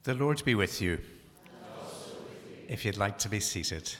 The Lord be with you. If you'd like to be seated.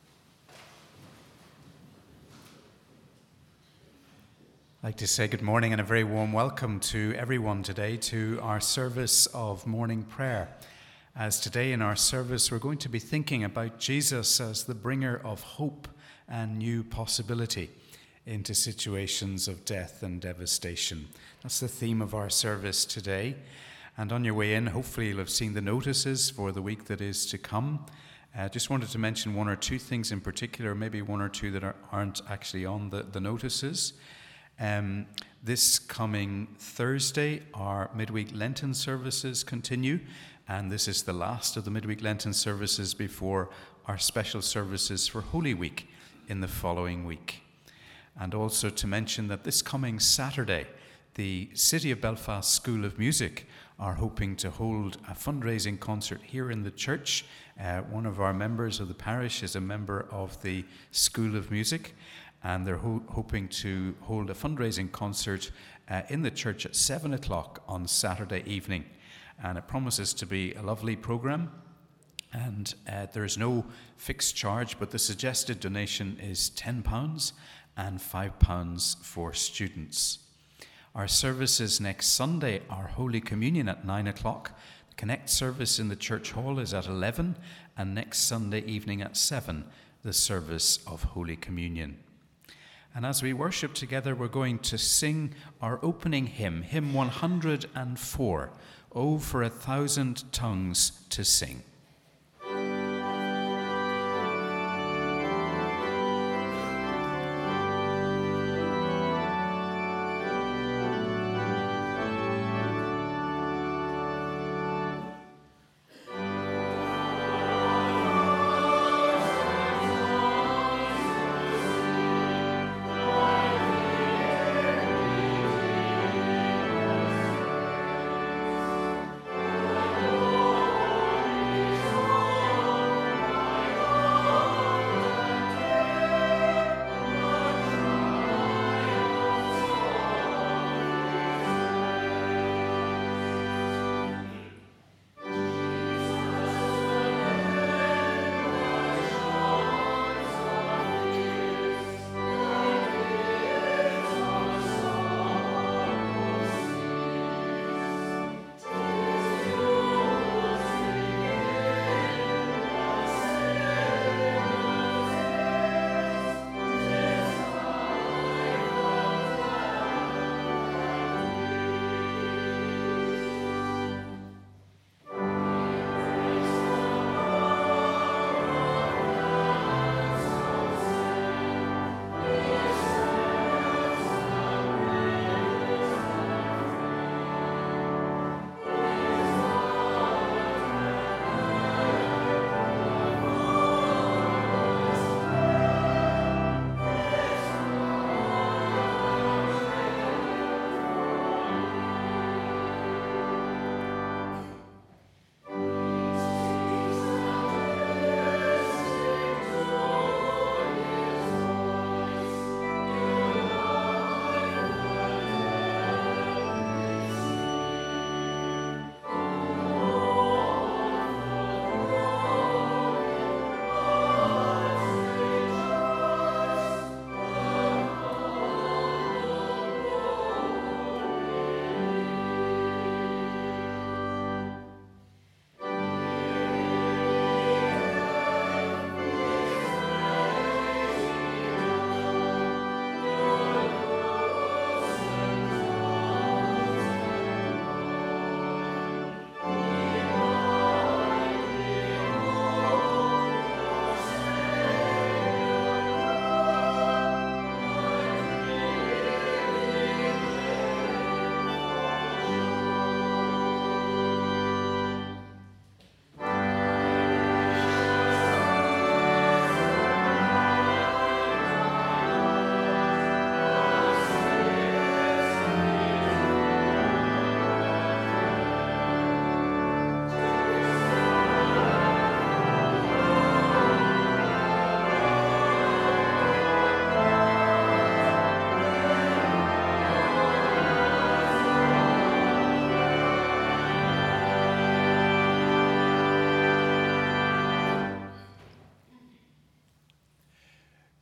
I'd like to say good morning and a very warm welcome to everyone today to our service of morning prayer. As today in our service we're going to be thinking about Jesus as the bringer of hope and new possibility into situations of death and devastation. That's the theme of our service today. And on your way in, hopefully you'll have seen the notices for the week that is to come. Just wanted to mention one or two things in particular, maybe one or two that aren't actually on the notices. This coming Thursday, our midweek Lenten services continue, and this is the last of the midweek Lenten services before our special services for Holy Week in the following week. And also to mention that this coming Saturday, the City of Belfast School of Music are hoping to hold a fundraising concert here in the church. One of our members of the parish is a member of the School of Music, and they're hoping to hold a fundraising concert in the church at 7 o'clock on Saturday evening. And it promises to be a lovely program. And there is no fixed charge, but the suggested donation is £10 and £5 for students. Our services next Sunday are Holy Communion at 9 o'clock. The Connect service in the church hall is at 11, and next Sunday evening at 7, the service of Holy Communion. And as we worship together, we're going to sing our opening hymn, hymn 104, "Oh, for 1,000 tongues to sing."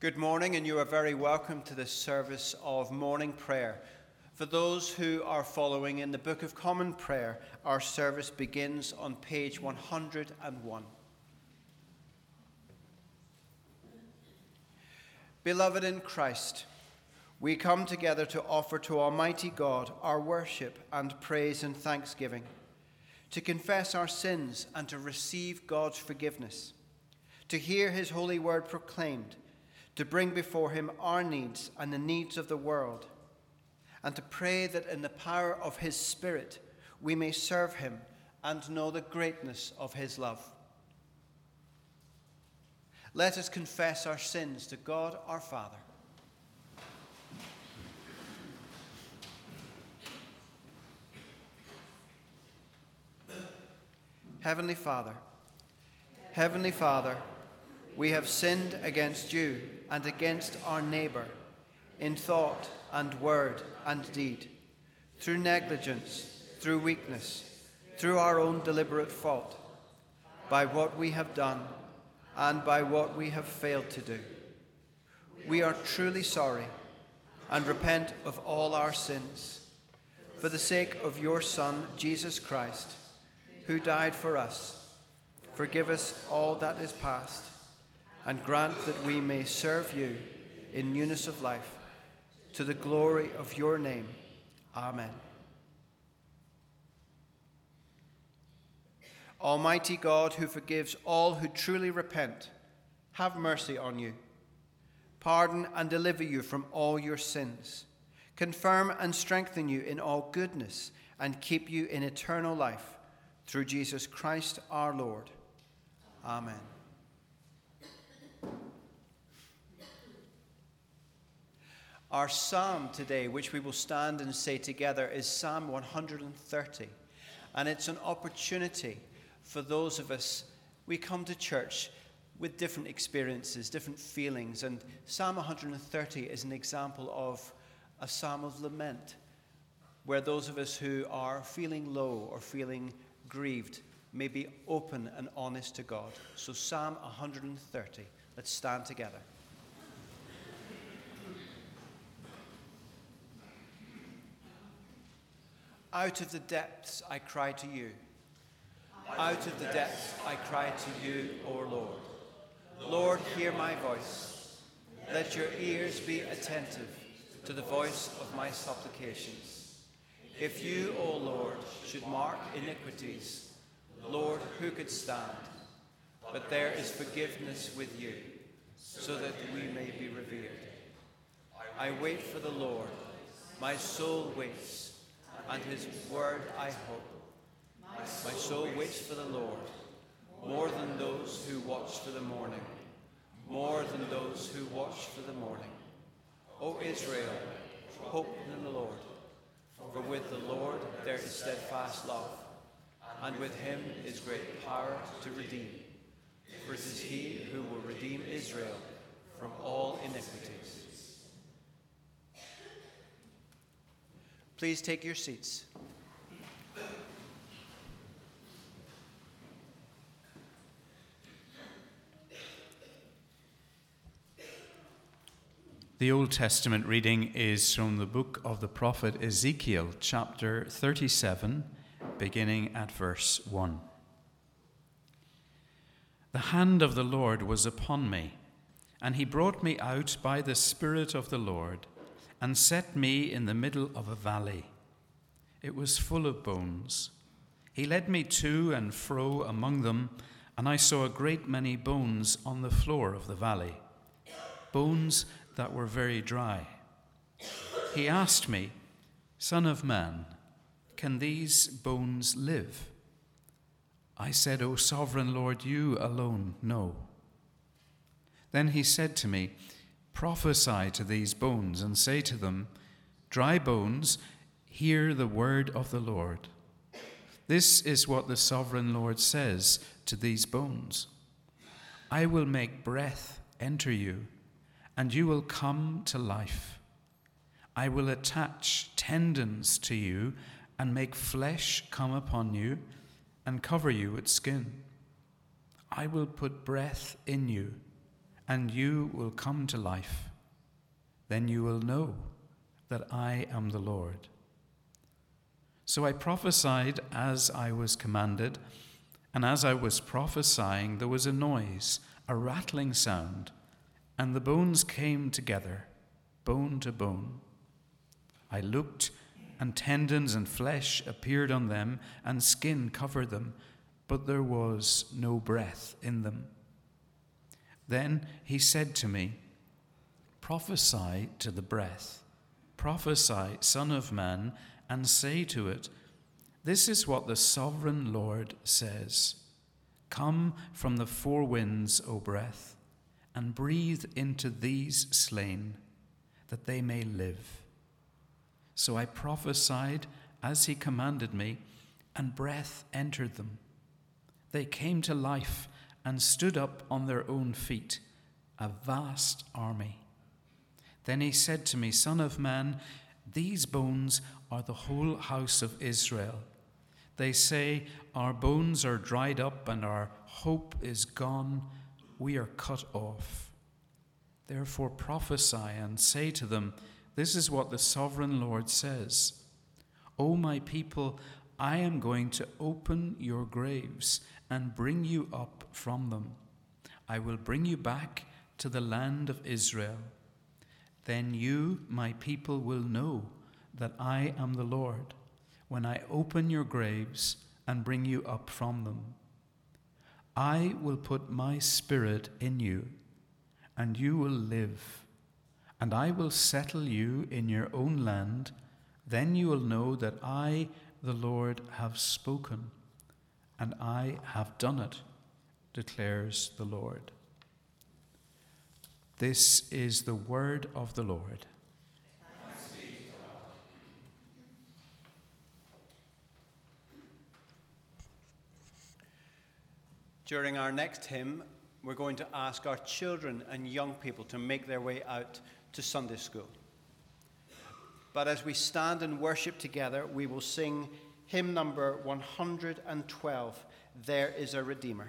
Good morning, and you are very welcome to this service of morning prayer. For those who are following in the Book of Common Prayer, our service begins on page 101. Beloved in Christ, we come together to offer to Almighty God our worship and praise and thanksgiving, to confess our sins and to receive God's forgiveness, to hear his holy word proclaimed, to bring before him our needs and the needs of the world, and to pray that in the power of his Spirit we may serve him and know the greatness of his love. Let us confess our sins to God our Father. Heavenly Father, we have sinned against you and against our neighbor in thought and word and deed, through negligence, through weakness, through our own deliberate fault, by what we have done and by what we have failed to do. We are truly sorry and repent of all our sins. For the sake of your Son, Jesus Christ, who died for us, forgive us all that is past, and grant that we may serve you in newness of life, to the glory of your name. Amen. Almighty God, who forgives all who truly repent, have mercy on you. Pardon and deliver you from all your sins. Confirm and strengthen you in all goodness, and keep you in eternal life, through Jesus Christ our Lord. Amen. Our psalm today, which we will stand and say together, is Psalm 130. And it's an opportunity for those of us, we come to church with different experiences, different feelings. And Psalm 130 is an example of a psalm of lament, where those of us who are feeling low or feeling grieved may be open and honest to God. So Psalm 130, let's stand together. Out of the depths I cry to you. Out of the depths I cry to you, O Lord. Lord, hear my voice. Let your ears be attentive to the voice of my supplications. If you, O Lord, should mark iniquities, Lord, who could stand? But there is forgiveness with you, so that we may be revered. I wait for the Lord. My soul waits, and his word I hope. My soul waits for the Lord, more than those who watch for the morning, more than those who watch for the morning. O Israel, hope in the Lord, for with the Lord there is steadfast love, and with him is great power to redeem. For it is he who will redeem Israel from all iniquities. Please take your seats. The Old Testament reading is from the book of the prophet Ezekiel, chapter 37, beginning at verse 1. The hand of the Lord was upon me, and he brought me out by the Spirit of the Lord, and set me in the middle of a valley. It was full of bones. He led me to and fro among them, and I saw a great many bones on the floor of the valley, bones that were very dry. He asked me, Son of man, can these bones live? I said, O sovereign Lord, you alone know. Then he said to me, Prophesy to these bones and say to them, Dry bones, hear the word of the Lord. This is what the sovereign Lord says to these bones. I will make breath enter you, and you will come to life. I will attach tendons to you and make flesh come upon you and cover you with skin. I will put breath in you, and you will come to life. Then you will know that I am the Lord. So I prophesied as I was commanded, and as I was prophesying, there was a noise, a rattling sound, and the bones came together, bone to bone. I looked, and tendons and flesh appeared on them, and skin covered them, but there was no breath in them. Then he said to me, prophesy to the breath, prophesy, Son of Man, and say to it, this is what the sovereign Lord says. Come from the four winds, O breath, and breathe into these slain, that they may live. So I prophesied as he commanded me, and breath entered them. They came to life and stood up on their own feet, a vast army. Then he said to me, Son of man, these bones are the whole house of Israel. They say, our bones are dried up and our hope is gone. We are cut off. Therefore prophesy and say to them, this is what the sovereign Lord says. O my people, I am going to open your graves and bring you up from them. I will bring you back to the land of Israel. Then you, my people, will know that I am the Lord, when I open your graves and bring you up from them. I will put my spirit in you, and you will live, and I will settle you in your own land. Then you will know that I, the Lord, have spoken, and I have done it, declares the Lord. This is the word of the Lord. During our next hymn, we're going to ask our children and young people to make their way out to Sunday school. But as we stand and worship together, we will sing hymn number 112, There is a Redeemer.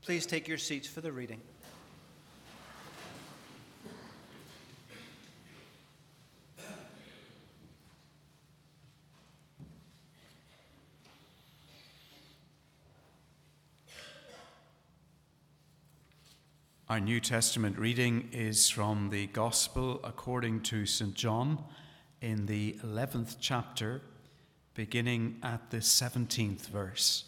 Please take your seats for the reading. Our New Testament reading is from the Gospel according to St. John in the 11th chapter, beginning at the 17th verse.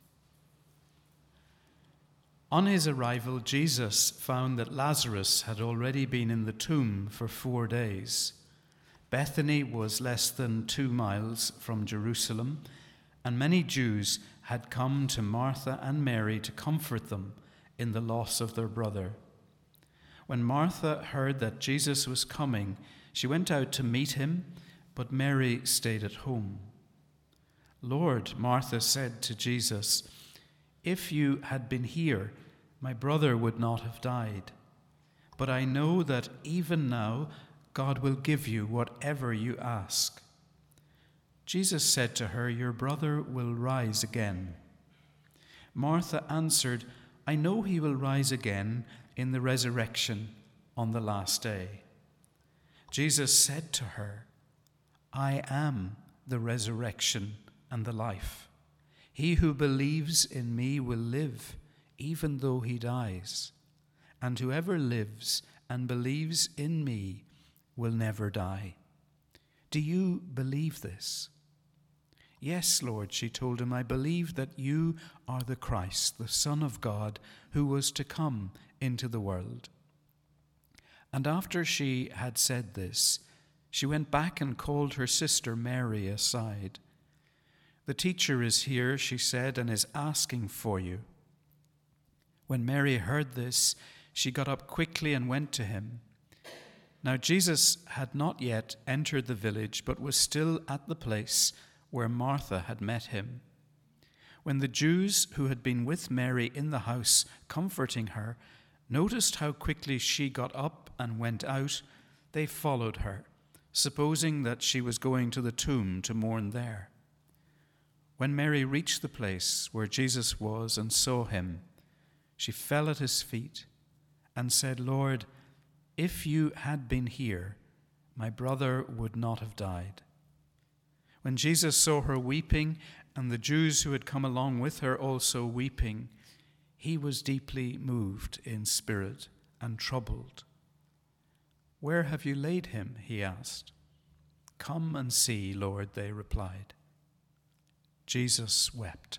On his arrival, Jesus found that Lazarus had already been in the tomb for 4 days. Bethany was less than 2 miles from Jerusalem, and many Jews had come to Martha and Mary to comfort them in the loss of their brother. When Martha heard that Jesus was coming, she went out to meet him, but Mary stayed at home. "Lord," Martha said to Jesus, "if you had been here, my brother would not have died. But I know that even now God will give you whatever you ask." Jesus said to her, "Your brother will rise again." Martha answered, "I know he will rise again in the resurrection on the last day." Jesus said to her, "I am the resurrection and the life. He who believes in me will live, even though he dies. And whoever lives and believes in me will never die. Do you believe this?" "Yes, Lord," she told him, "I believe that you are the Christ, the Son of God, who was to come into the world." And after she had said this, she went back and called her sister Mary aside. "The teacher is here," she said, "and is asking for you." When Mary heard this, she got up quickly and went to him. Now Jesus had not yet entered the village, but was still at the place where Martha had met him. When the Jews who had been with Mary in the house comforting her noticed how quickly she got up and went out, they followed her, supposing that she was going to the tomb to mourn there. When Mary reached the place where Jesus was and saw him, she fell at his feet and said, "Lord, if you had been here, my brother would not have died." When Jesus saw her weeping, and the Jews who had come along with her also weeping, he was deeply moved in spirit and troubled. "Where have you laid him?" he asked. "Come and see, Lord," they replied. Jesus wept.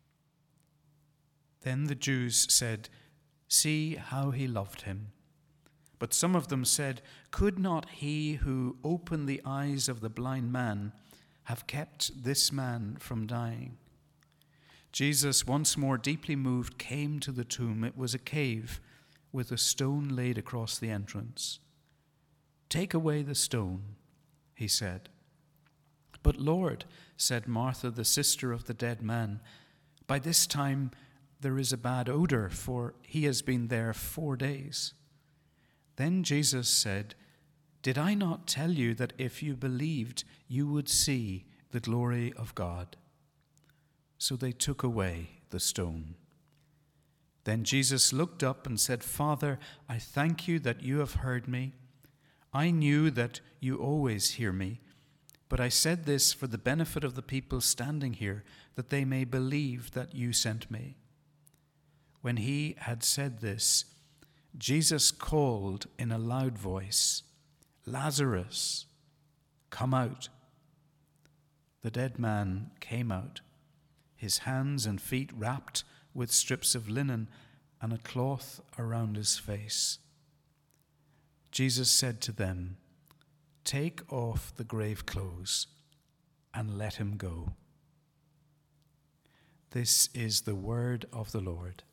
Then the Jews said, "See how he loved him." But some of them said, "Could not he who opened the eyes of the blind man have kept this man from dying?" Jesus, once more deeply moved, came to the tomb. It was a cave with a stone laid across the entrance. "Take away the stone," he said. "But Lord," said Martha, the sister of the dead man, "by this time there is a bad odor, for he has been there 4 days." Then Jesus said, "Did I not tell you that if you believed, you would see the glory of God?" So they took away the stone. Then Jesus looked up and said, "Father, I thank you that you have heard me. I knew that you always hear me, but I said this for the benefit of the people standing here, that they may believe that you sent me." When he had said this, Jesus called in a loud voice, "Lazarus, come out." The dead man came out, his hands and feet wrapped with strips of linen and a cloth around his face. Jesus said to them, "Take off the grave clothes and let him go." This is the word of the Lord.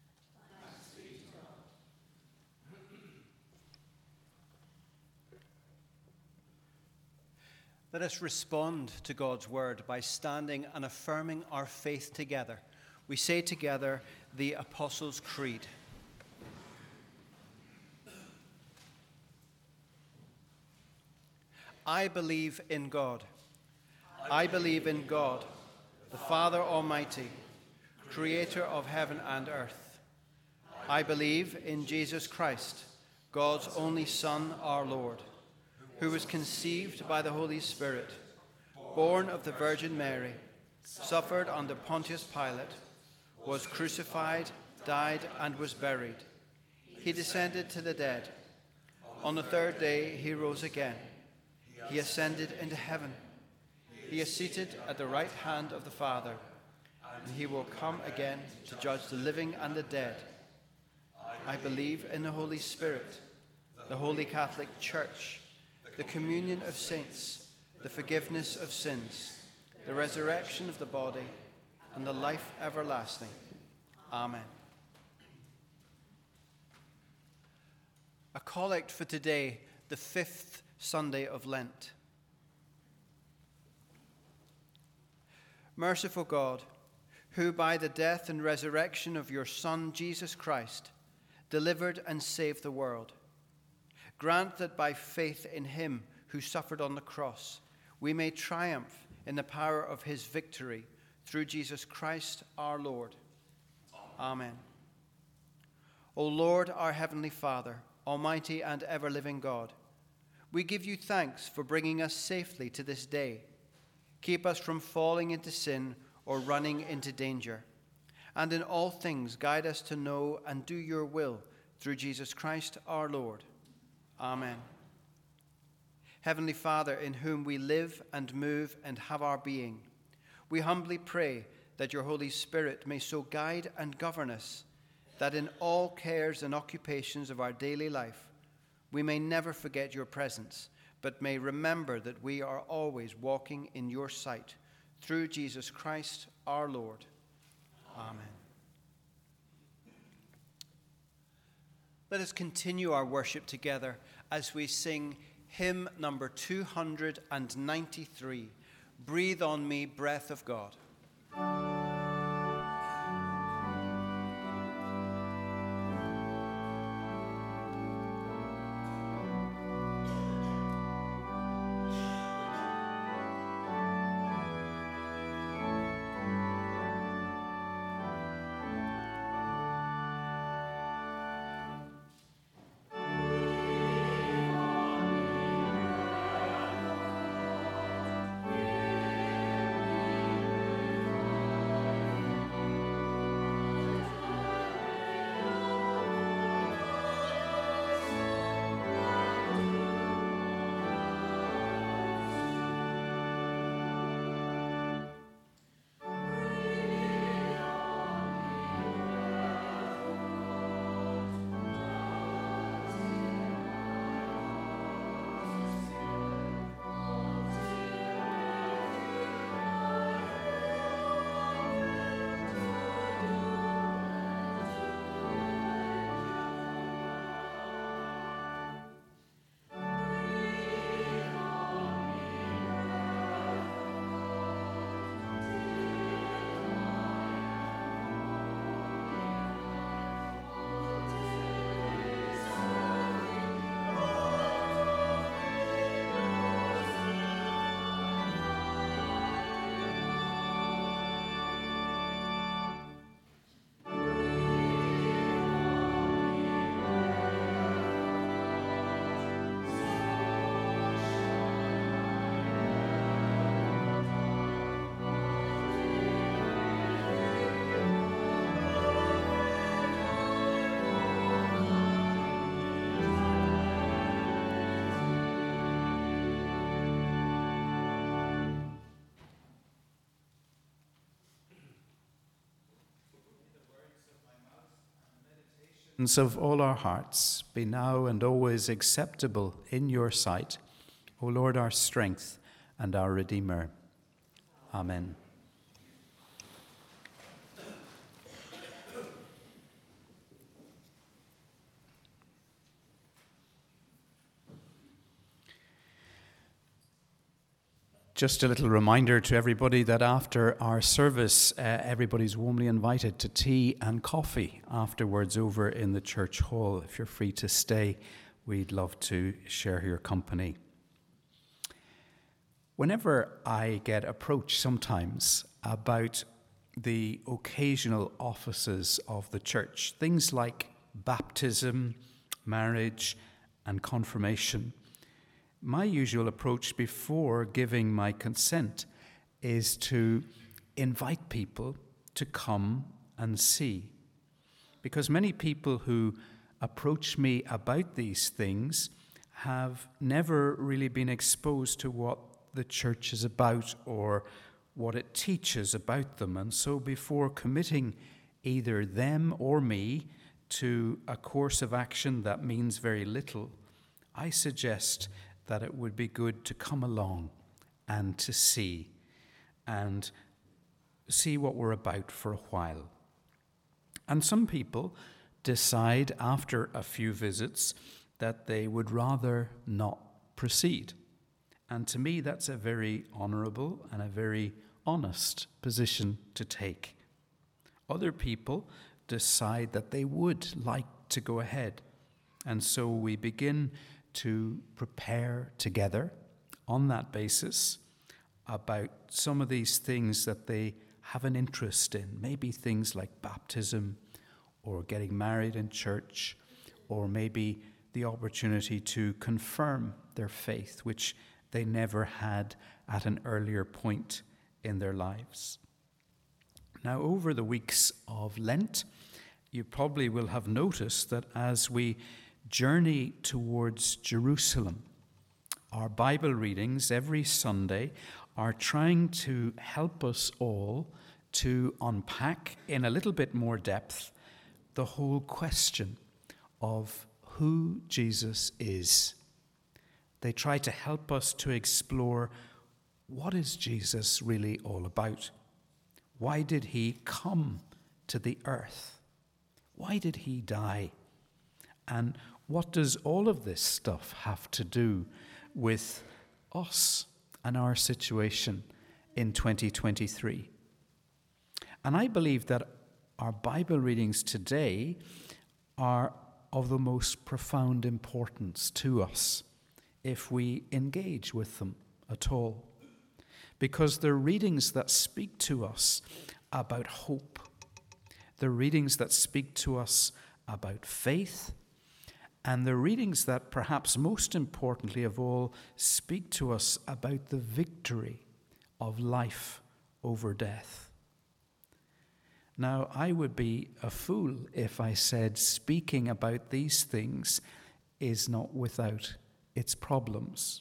Let us respond to God's word by standing and affirming our faith together. We say together the Apostles' Creed. I believe in God. I believe in God, the Father Almighty, creator of heaven and earth. I believe in Jesus Christ, God's only Son, our Lord, who was conceived by the Holy Spirit, born of the Virgin Mary, suffered under Pontius Pilate, was crucified, died, and was buried. He descended to the dead. On the third day he rose again. He ascended into heaven. He is seated at the right hand of the Father, and he will come again to judge the living and the dead. I believe in the Holy Spirit, the Holy Catholic Church, the communion of saints, the forgiveness of sins, the resurrection of the body, and the life everlasting. Amen. A collect for today, the 5th Sunday of Lent. Merciful God, who by the death and resurrection of your Son, Jesus Christ, delivered and saved the world, grant that by faith in him who suffered on the cross, we may triumph in the power of his victory through Jesus Christ our Lord. Amen. O Lord, our heavenly Father, almighty and ever-living God, we give you thanks for bringing us safely to this day. Keep us from falling into sin or running into danger. And in all things guide us to know and do your will through Jesus Christ our Lord. Amen. Heavenly Father, in whom we live and move and have our being, we humbly pray that your Holy Spirit may so guide and govern us that in all cares and occupations of our daily life we may never forget your presence, but may remember that we are always walking in your sight through Jesus Christ our Lord. Amen. Let us continue our worship together as we sing hymn number 293, Breathe on Me, Breath of God. Of all our hearts be now and always acceptable in your sight, O Lord, our strength and our Redeemer. Amen. Just a little reminder to everybody that after our service, everybody's warmly invited to tea and coffee afterwards over in the church hall. If you're free to stay, we'd love to share your company. Whenever I get approached sometimes about the occasional offices of the church, things like baptism, marriage, and confirmation, my usual approach before giving my consent is to invite people to come and see. Because many people who approach me about these things have never really been exposed to what the church is about or what it teaches about them. And so before committing either them or me to a course of action that means very little, I suggest that it would be good to come along and to see what we're about for a while. And some people decide after a few visits that they would rather not proceed. And to me, that's a very honourable and a very honest position to take. Other people decide that they would like to go ahead. And so we begin to prepare together on that basis about some of these things that they have an interest in, maybe things like baptism or getting married in church, or maybe the opportunity to confirm their faith, which they never had at an earlier point in their lives. Now, over the weeks of Lent, you probably will have noticed that as we journey towards Jerusalem, our Bible readings every Sunday are trying to help us all to unpack in a little bit more depth the whole question of who Jesus is. They try to help us to explore, what is Jesus really all about? Why did he come to the earth? Why did he die? And what does all of this stuff have to do with us and our situation in 2023? And I believe that our Bible readings today are of the most profound importance to us if we engage with them at all. Because they're readings that speak to us about hope. They're readings that speak to us about faith. And they're readings that perhaps most importantly of all speak to us about the victory of life over death. Now, I would be a fool if I said speaking about these things is not without its problems.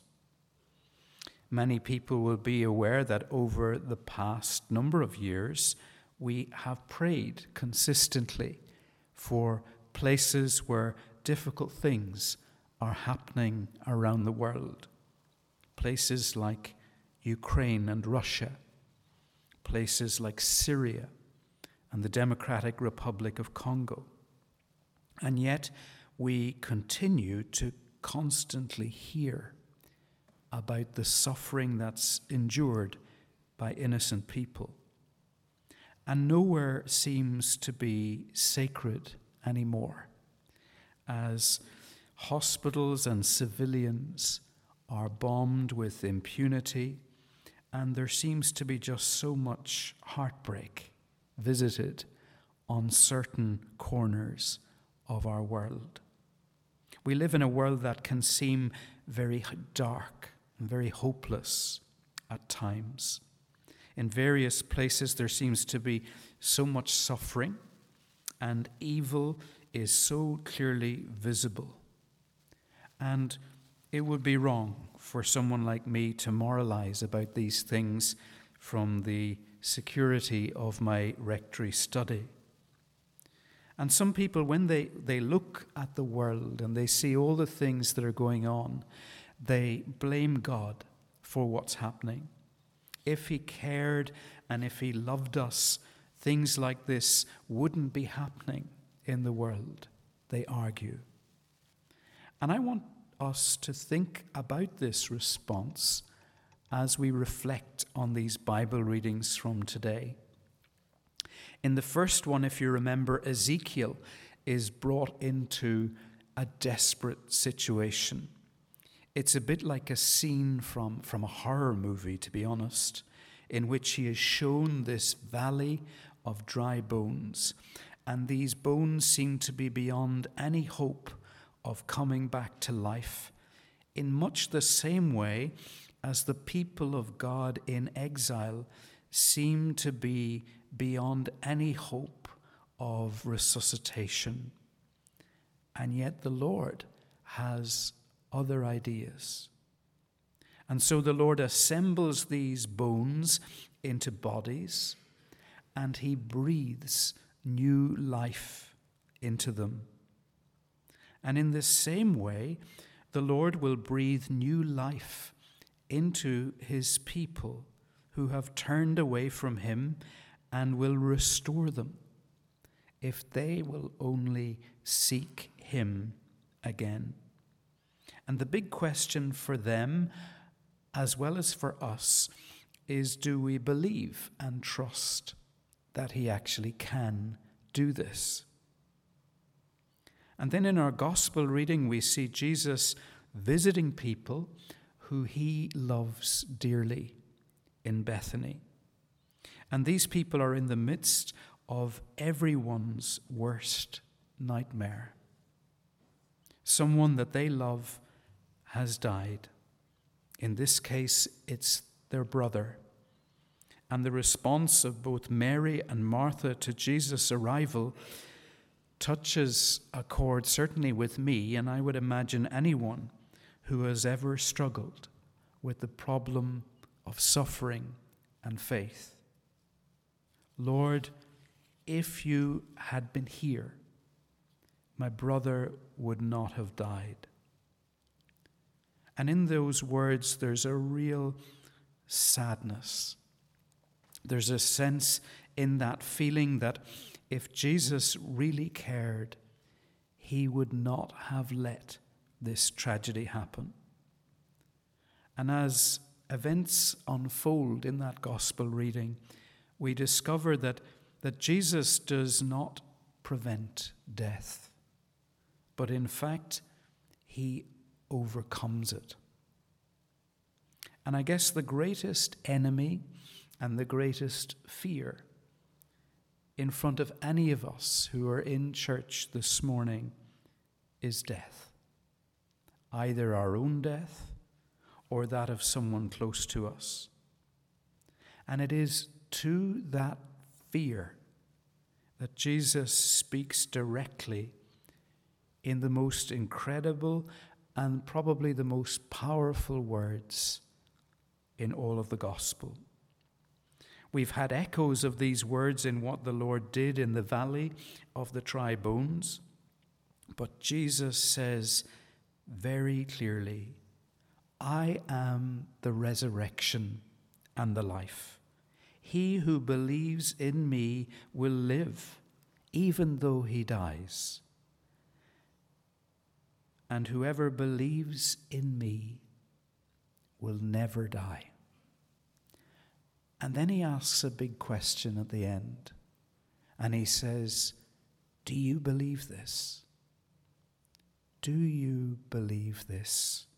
Many people will be aware that over the past number of years, we have prayed consistently for places where difficult things are happening around the world. Places like Ukraine and Russia, places like Syria and the Democratic Republic of Congo. And yet we continue to constantly hear about the suffering that's endured by innocent people. And nowhere seems to be sacred anymore, as hospitals and civilians are bombed with impunity, and there seems to be just so much heartbreak visited on certain corners of our world. We live in a world that can seem very dark and very hopeless at times. In various places there seems to be so much suffering, and evil is so clearly visible. And it would be wrong for someone like me to moralize about these things from the security of my rectory study. And some people, when they look at the world and they see all the things that are going on, they blame God for what's happening. If he cared and if he loved us, things like this wouldn't be happening in the world, they argue. And I want us to think about this response as we reflect on these Bible readings from today. In the first one, if you remember, Ezekiel is brought into a desperate situation. It's a bit like a scene from a horror movie, to be honest, in which he is shown this valley of dry bones. and these bones seem to be beyond any hope of coming back to life, in much the same way as the people of God in exile seem to be beyond any hope of resuscitation. And yet the Lord has other ideas. And so the Lord assembles these bones into bodies, and he breathes new life into them. And in this same way, the Lord will breathe new life into his people who have turned away from him, and will restore them if they will only seek him again. And the big question for them, as well as for us, is, do we believe and trust that he actually can do this? And then in our gospel reading, we see Jesus visiting people who he loves dearly in Bethany. And these people are in the midst of everyone's worst nightmare. Someone that they love has died. In this case, it's their brother. And the response of both Mary and Martha to Jesus' arrival touches a chord certainly with me, and I would imagine anyone who has ever struggled with the problem of suffering and faith. Lord, if you had been here, my brother would not have died. And in those words, there's a real sadness. There's a sense in that feeling that if Jesus really cared, he would not have let this tragedy happen. And as events unfold in that gospel reading, we discover that Jesus does not prevent death, but in fact, he overcomes it. And I guess the greatest enemy and the greatest fear in front of any of us who are in church this morning is death. Either our own death or that of someone close to us. And it is to that fear that Jesus speaks directly in the most incredible and probably the most powerful words in all of the gospel. We've had echoes of these words in what the Lord did in the valley of the dry bones, but Jesus says very clearly, I am the resurrection and the life. He who believes in me will live, even though he dies. And whoever believes in me will never die. And then he asks a big question at the end. And he says, do you believe this? Do you believe this?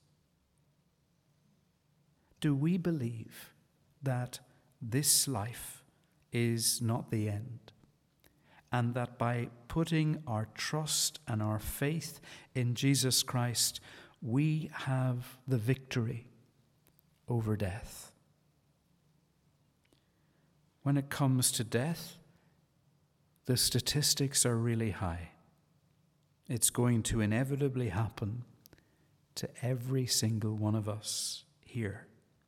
Do we believe that this life is not the end, and that by putting our trust and our faith in Jesus Christ, we have the victory over death? When it comes to death, the statistics are really high. It's going to inevitably happen to every single one of us here.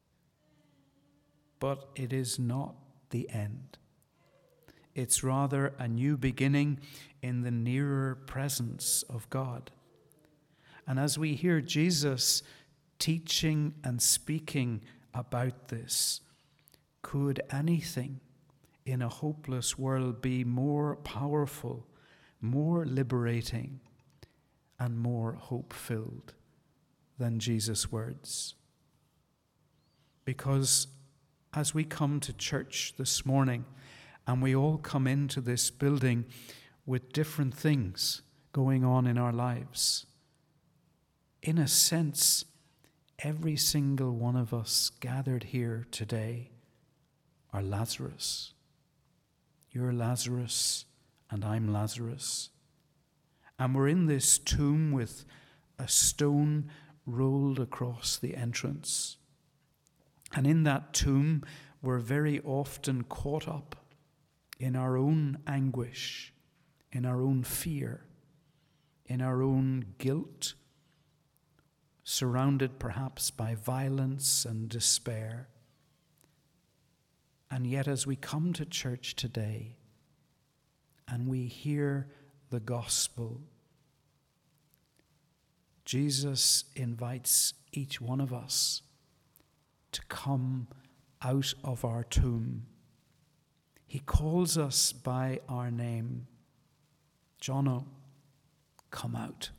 But it is not the end. It's rather a new beginning in the nearer presence of God. And as we hear Jesus teaching and speaking about this, could anything in a hopeless world be more powerful, more liberating, and more hope-filled than Jesus' words? Because as we come to church this morning, and we all come into this building with different things going on in our lives, in a sense, every single one of us gathered here today are Lazarus. You're Lazarus, and I'm Lazarus. And we're in this tomb with a stone rolled across the entrance. And in that tomb, we're very often caught up in our own anguish, in our own fear, in our own guilt, surrounded perhaps by violence and despair. And yet as we come to church today and we hear the gospel, Jesus invites each one of us to come out of our tomb. He calls us by our name. Jono, come out.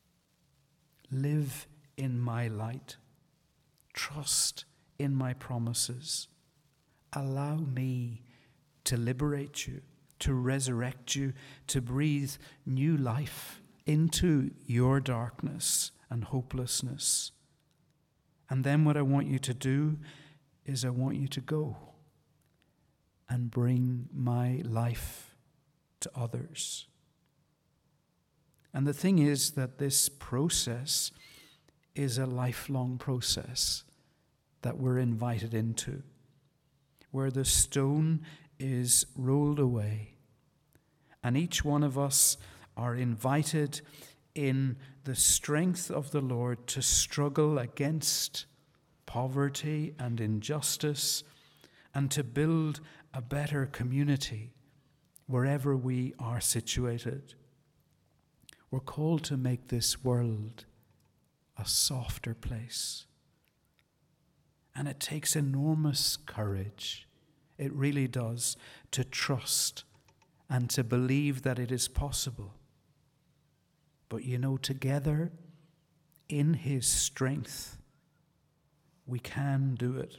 Live in my light. Trust in my promises. Allow me to liberate you, to resurrect you, to breathe new life into your darkness and hopelessness. And then what I want you to do is I want you to go and bring my life to others. And the thing is that this process is a lifelong process that we're invited into, where the stone is rolled away, and each one of us are invited in the strength of the Lord to struggle against poverty and injustice and to build a better community wherever we are situated. We're called to make this world a softer place. And it takes enormous courage, it really does, to trust and to believe that it is possible. But together, in his strength, we can do it.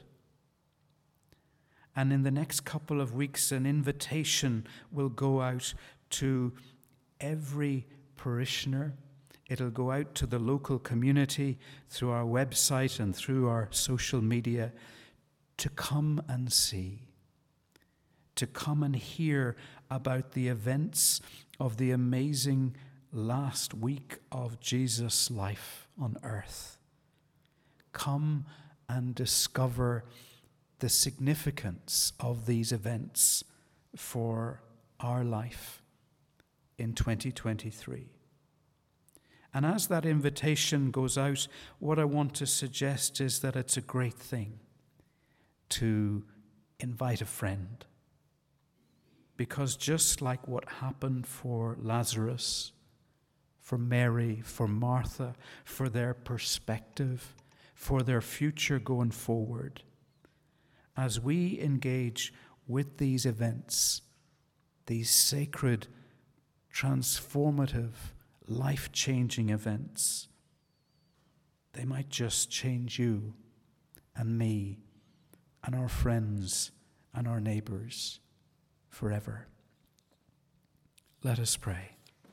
And in the next couple of weeks, an invitation will go out to every parishioner. It'll go out to the local community through our website and through our social media to come and see, to come and hear about the events of the amazing last week of Jesus' life on earth. Come and discover the significance of these events for our life in 2023. And as that invitation goes out, what I want to suggest is that it's a great thing to invite a friend. Because just like what happened for Lazarus, for Mary, for Martha, for their perspective, for their future going forward, as we engage with these events, these sacred, transformative, life-changing events, they might just change you and me and our friends and our neighbors forever. Let us pray.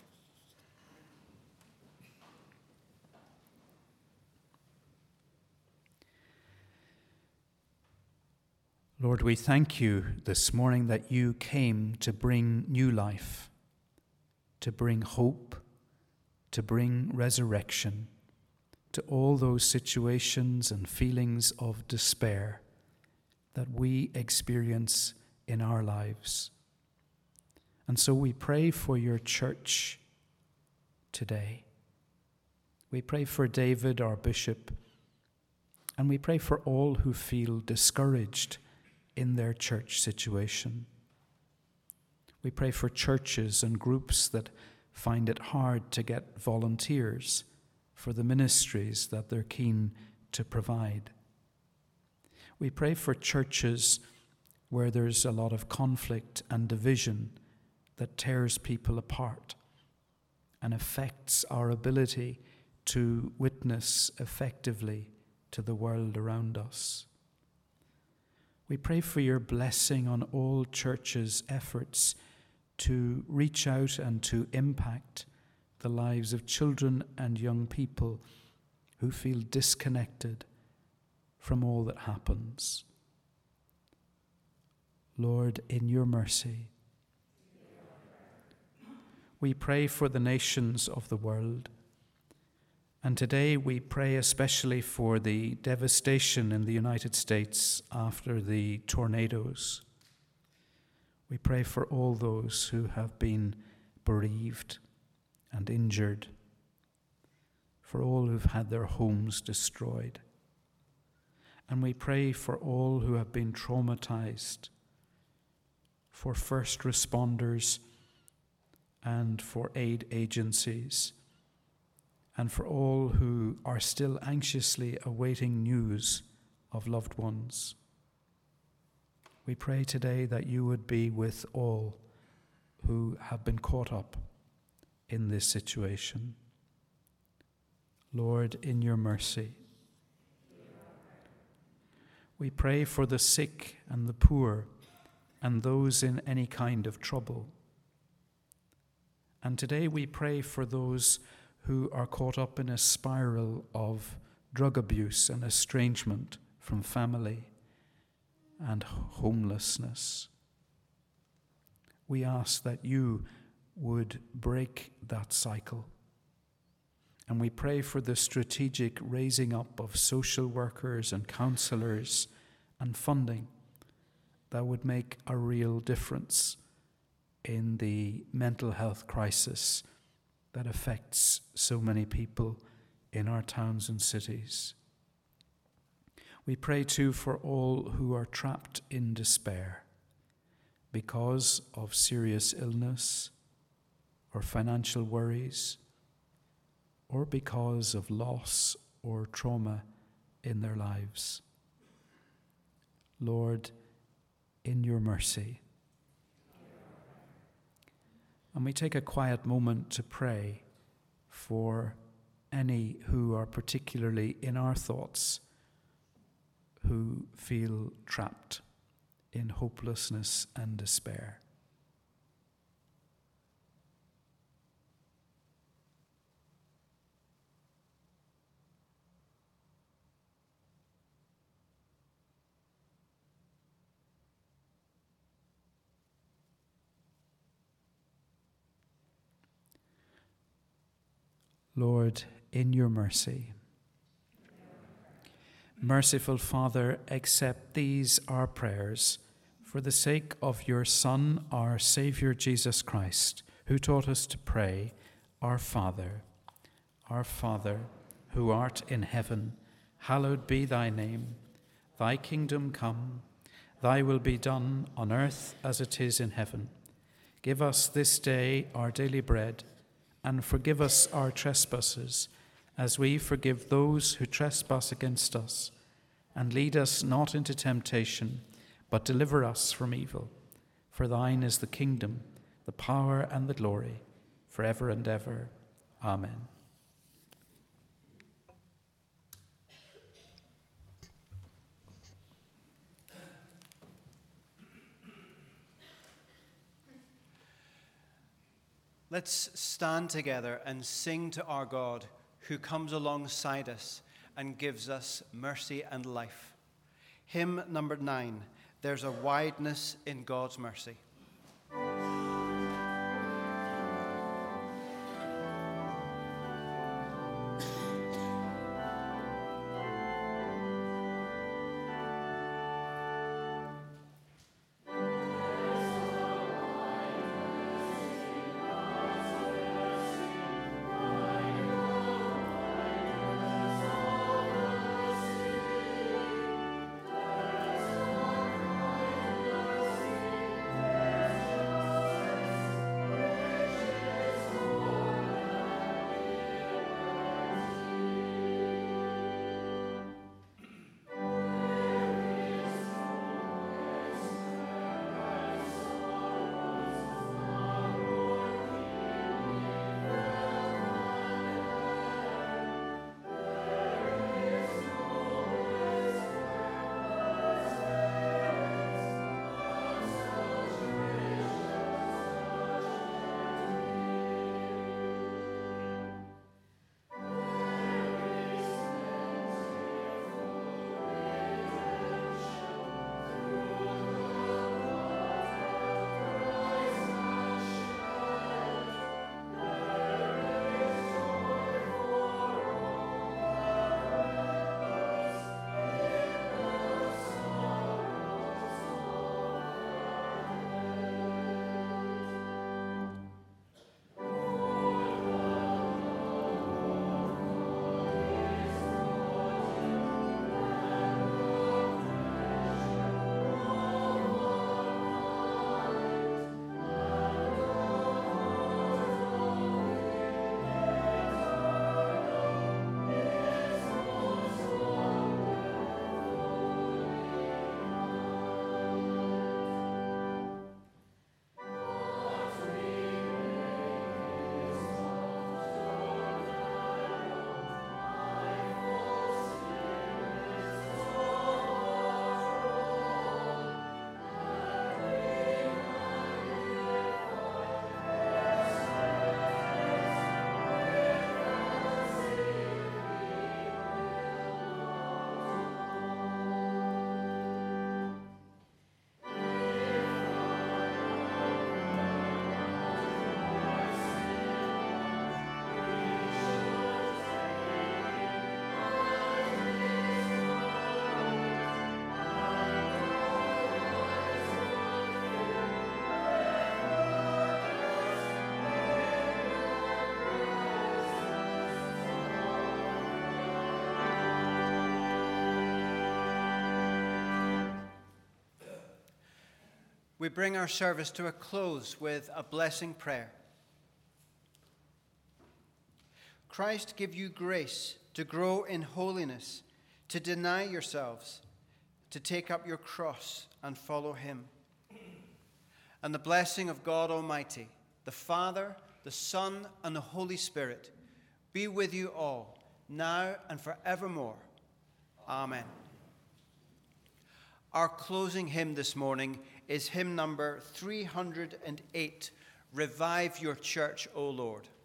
Lord, we thank you this morning that you came to bring new life, to bring hope, to bring resurrection to all those situations and feelings of despair that we experience in our lives. And so we pray for your church today. We pray for David, our bishop, and we pray for all who feel discouraged in their church situation. We pray for churches and groups that find it hard to get volunteers for the ministries that they're keen to provide. We pray for churches where there's a lot of conflict and division that tears people apart and affects our ability to witness effectively to the world around us. We pray for your blessing on all churches' efforts to reach out and to impact the lives of children and young people who feel disconnected from all that happens. Lord, in your mercy, We pray for the nations of the world. And today we pray especially for the devastation in the United States after the tornadoes. We pray for all those who have been bereaved and injured, for all who've had their homes destroyed. And we pray for all who have been traumatized, for first responders and for aid agencies, and for all who are still anxiously awaiting news of loved ones. We pray today that you would be with all who have been caught up in this situation. Lord, in your mercy, we pray for the sick and the poor and those in any kind of trouble. And today we pray for those who are caught up in a spiral of drug abuse and estrangement from family and homelessness. We ask that you would break that cycle. And we pray for the strategic raising up of social workers and counselors and funding that would make a real difference in the mental health crisis that affects so many people in our towns and cities. We pray too for all who are trapped in despair because of serious illness or financial worries, or because of loss or trauma in their lives. Lord, in your mercy. And we take a quiet moment to pray for any who are particularly in our thoughts who feel trapped in hopelessness and despair. Lord, in your mercy. Merciful Father, accept these our prayers for the sake of your Son, our Saviour Jesus Christ, who taught us to pray, Our Father, who art in heaven, hallowed be thy name. Thy kingdom come, thy will be done on earth as it is in heaven. Give us this day our daily bread, and forgive us our trespasses, as we forgive those who trespass against us. And lead us not into temptation, but deliver us from evil. For thine is the kingdom, the power, and the glory, forever and ever. Amen. Let's stand together and sing to our God, who comes alongside us and gives us mercy and life. Hymn number 9, There's a Wideness in God's Mercy. We bring our service to a close with a blessing prayer. Christ give you grace to grow in holiness, to deny yourselves, to take up your cross and follow him. And the blessing of God Almighty, the Father, the Son, and the Holy Spirit be with you all, now and forevermore. Amen. Our closing hymn this morning is hymn number 308, Revive Your Church, O Lord.